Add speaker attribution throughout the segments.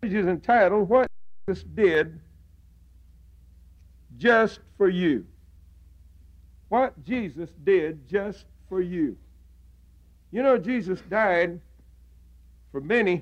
Speaker 1: Is entitled, What Jesus Did Just for You. What Jesus did just for you. You know, Jesus died for many,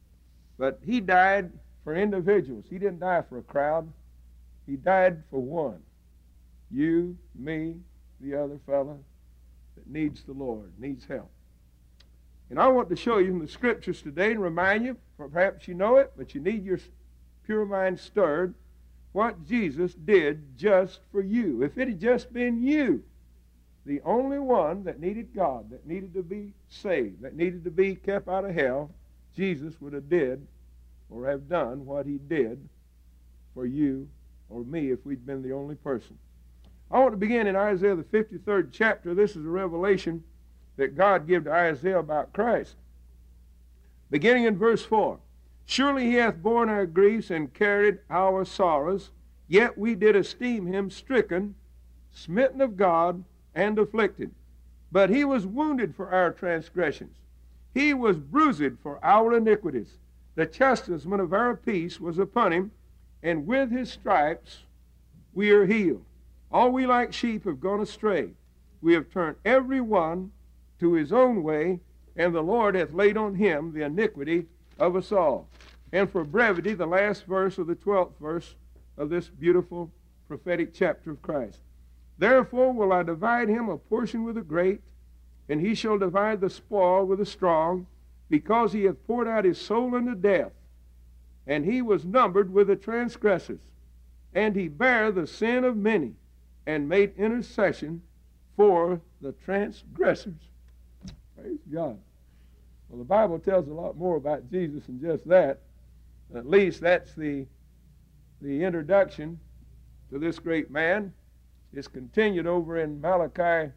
Speaker 1: but he died for individuals. He didn't die for a crowd. He died for one. You, me, the other fella that needs the Lord, needs help. And I want to show you from the Scriptures today and remind you, perhaps you know it, but you need your pure mind stirred, what Jesus did just for you. If it had just been you, the only one that needed God, that needed to be saved, that needed to be kept out of hell, Jesus would have did or have done what he did for you or me if we'd been the only person. I want to begin in Isaiah the 53rd chapter. This is a revelation that God gave to Isaiah about Christ. Beginning in verse 4. Surely he hath borne our griefs and carried our sorrows, yet we did esteem him stricken, smitten of God, and afflicted. But he was wounded for our transgressions. He was bruised for our iniquities. The chastisement of our peace was upon him, and with his stripes we are healed. All we like sheep have gone astray. We have turned every one to his own way, and the Lord hath laid on him the iniquity of us all. And for brevity, the last verse of the 12th verse of this beautiful prophetic chapter of Christ. Therefore will I divide him a portion with the great, and he shall divide the spoil with the strong, because he hath poured out his soul unto death, and he was numbered with the transgressors. And he bare the sin of many, and made intercession for the transgressors. Praise God. Well, the Bible tells a lot more about Jesus than just that. At least that's the introduction to this great man. It's continued over in Malachi,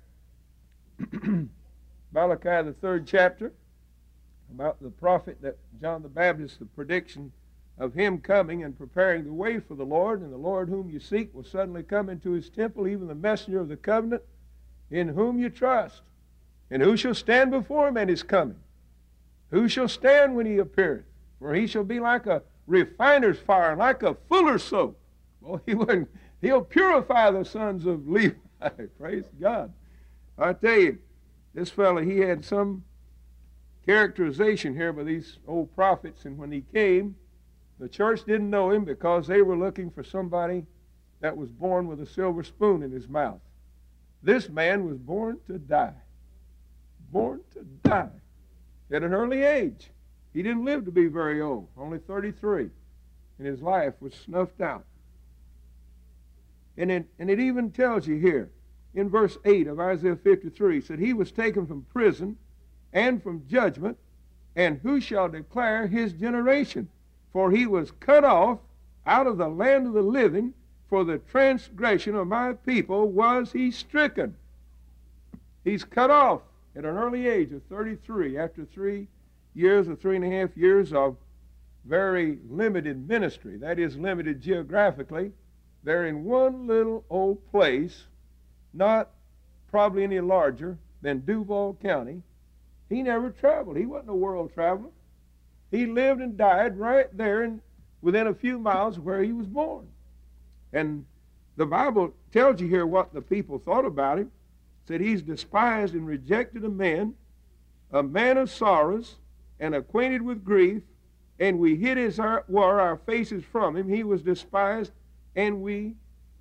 Speaker 1: the 3rd chapter, about the prophet that John the Baptist, the prediction of him coming and preparing the way for the Lord, and the Lord whom you seek will suddenly come into his temple, even the messenger of the covenant, in whom you trust. And who shall stand before him at his coming? Who shall stand when he appeareth? For he shall be like a refiner's fire, like a fuller's soap. Well, he'll purify the sons of Levi. Praise God. I tell you, this fellow, he had some characterization here by these old prophets, and when he came, the church didn't know him because they were looking for somebody that was born with a silver spoon in his mouth. This man was born to die. Born to die at an early age. He didn't live to be very old, only 33, and his life was snuffed out. And it even tells you here, in verse 8 of Isaiah 53, it said, he was taken from prison and from judgment, and who shall declare his generation? For he was cut off out of the land of the living, for the transgression of my people was he stricken. He's cut off at an early age of 33, after 3 years or 3.5 years of very limited ministry. That is, limited geographically. They're in one little old place, not probably any larger than Duval County. He never traveled. He wasn't a world traveler. He lived and died right there within a few miles of where he was born. And the Bible tells you here what the people thought about him. It said he's despised and rejected of men, a man of sorrows, and acquainted with grief, and we hid our faces from him. He was despised, and we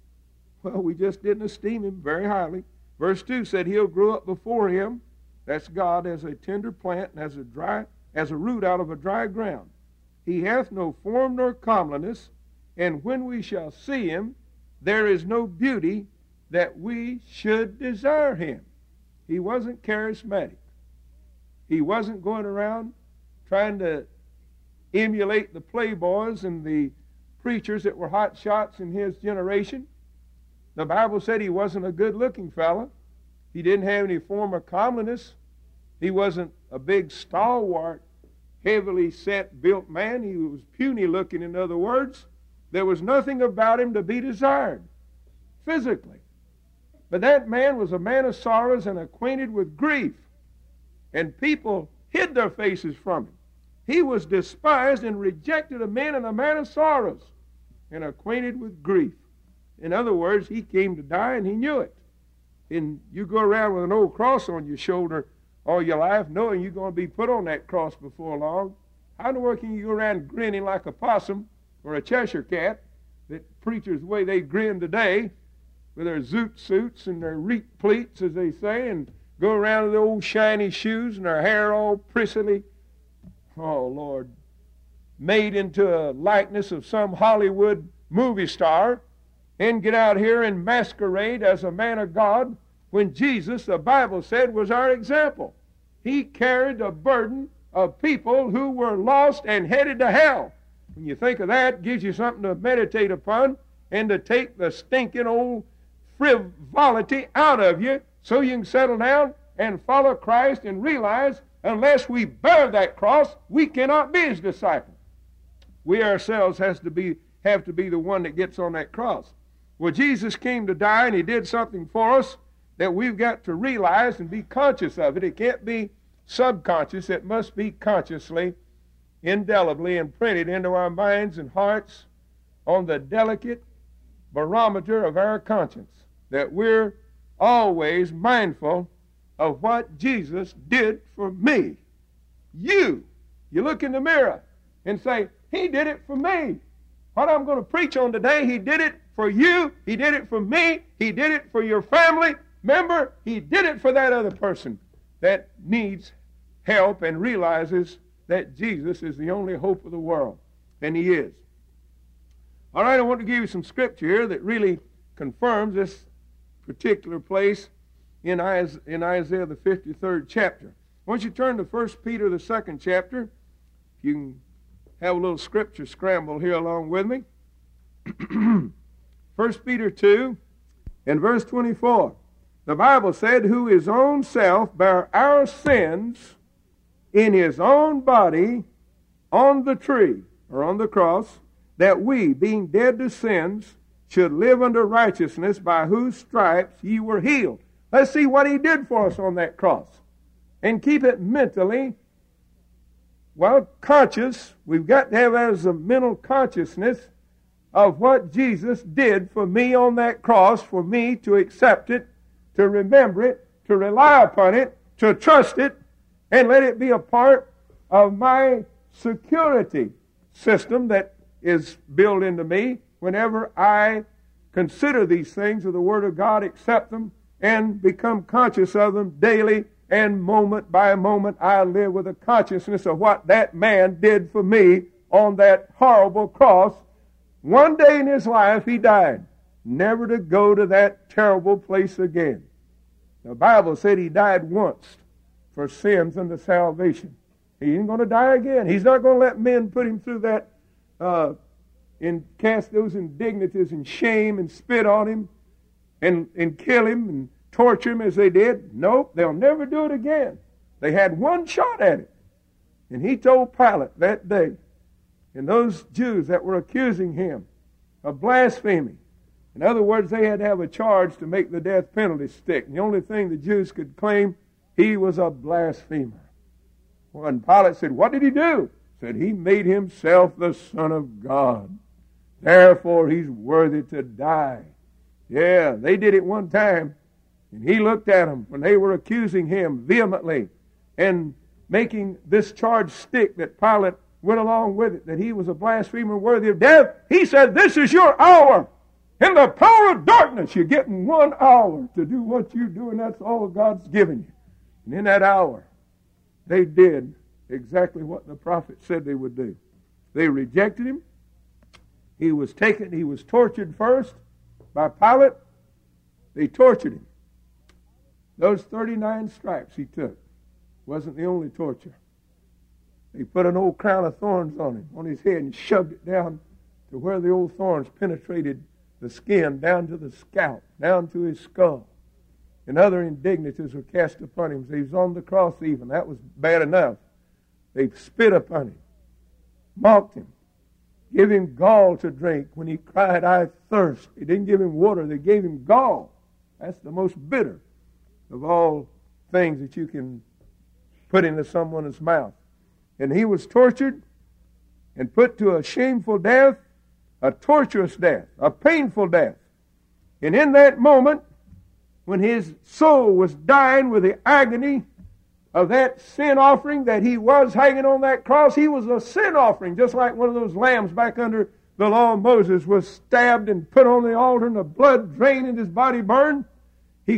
Speaker 1: just didn't esteem him very highly. Verse 2 said he'll grow up before him, that's God, as a tender plant and as a root out of a dry ground. He hath no form nor comeliness, and when we shall see him, there is no beauty that we should desire him. He wasn't charismatic. He wasn't going around trying to emulate the playboys and the preachers that were hot shots in his generation. The Bible said he wasn't a good-looking fellow. He didn't have any form of comeliness. He wasn't a big, stalwart, heavily set, built man. He was puny-looking, in other words. There was nothing about him to be desired physically. But that man was a man of sorrows and acquainted with grief. And people hid their faces from him. He was despised and rejected of men, and a man of sorrows, and acquainted with grief. In other words, he came to die, and he knew it. And you go around with an old cross on your shoulder all your life, knowing you're going to be put on that cross before long. How in the world can you go around grinning like a possum or a Cheshire cat, that preachers, the way they grin today, with their zoot suits and their reap pleats, as they say, and go around with their old shiny shoes and their hair all prissily, oh, Lord, made into a likeness of some Hollywood movie star, and get out here and masquerade as a man of God, when Jesus, the Bible said, was our example. He carried the burden of people who were lost and headed to hell. When you think of that, it gives you something to meditate upon and to take the stinking old frivolity out of you so you can settle down and follow Christ and realize unless we bear that cross, we cannot be His disciple. We ourselves have to be the one that gets on that cross. Well, Jesus came to die, and He did something for us that we've got to realize and be conscious of it. It can't be subconscious. It must be consciously, indelibly imprinted into our minds and hearts on the delicate barometer of our conscience, that we're always mindful of what Jesus did for me. You look in the mirror and say, He did it for me. What I'm going to preach on today, He did it for you. He did it for me. He did it for your family. Remember, He did it for that other person that needs help and realizes that Jesus is the only hope of the world. And He is. All right, I want to give you some scripture here that really confirms this particular place in Isaiah the 53rd chapter. Once you turn to 1 Peter the 2nd chapter, you can have a little scripture scramble here along with me. 1 Peter 2 and verse 24. The Bible said, who His own self bare our sins in His own body on the tree, or on the cross, that we, being dead to sins, should live unto righteousness, by whose stripes ye were healed. Let's see what He did for us on that cross. And keep it mentally, conscious. We've got to have as a mental consciousness of what Jesus did for me on that cross, for me to accept it, to remember it, to rely upon it, to trust it, and let it be a part of my security system that is built into me whenever I consider these things of the Word of God, accept them, and become conscious of them daily, and moment by moment I live with a consciousness of what that man did for me on that horrible cross. One day in his life He died, never to go to that terrible place again. The Bible said He died once for sins unto salvation. He ain't going to die again. He's not going to let men put Him through that and cast those indignities and shame and spit on Him and kill Him and torture Him as they did. Nope, they'll never do it again. They had one shot at it. And He told Pilate that day, and those Jews that were accusing Him of blasphemy, in other words, they had to have a charge to make the death penalty stick. And the only thing the Jews could claim, He was a blasphemer. When Pilate said, what did He do? He said, He made Himself the Son of God. Therefore, He's worthy to die. Yeah, they did it one time. And He looked at them when they were accusing Him vehemently and making this charge stick, that Pilate went along with it, that He was a blasphemer worthy of death. He said, this is your hour. In the power of darkness, you're getting 1 hour to do what you do, and that's all God's given you. And in that hour, they did exactly what the prophet said they would do. They rejected Him. He was tortured first by Pilate. They tortured Him. Those 39 stripes He took wasn't the only torture. They put an old crown of thorns on Him, on His head, and shoved it down to where the old thorns penetrated the skin, down to the scalp, down to His skull. And other indignities were cast upon Him. So He was on the cross even. That was bad enough. They spit upon Him, mocked Him, gave Him gall to drink when He cried, I thirst. They didn't give Him water. They gave Him gall. That's the most bitter of all things that you can put into someone's mouth. And he was tortured and put to a shameful death, a torturous death, a painful death. And in that moment, when his soul was dying with the agony of that sin offering that he was hanging on that cross, he was a sin offering, just like one of those lambs back under the law of Moses was stabbed and put on the altar and the blood drained and his body burned.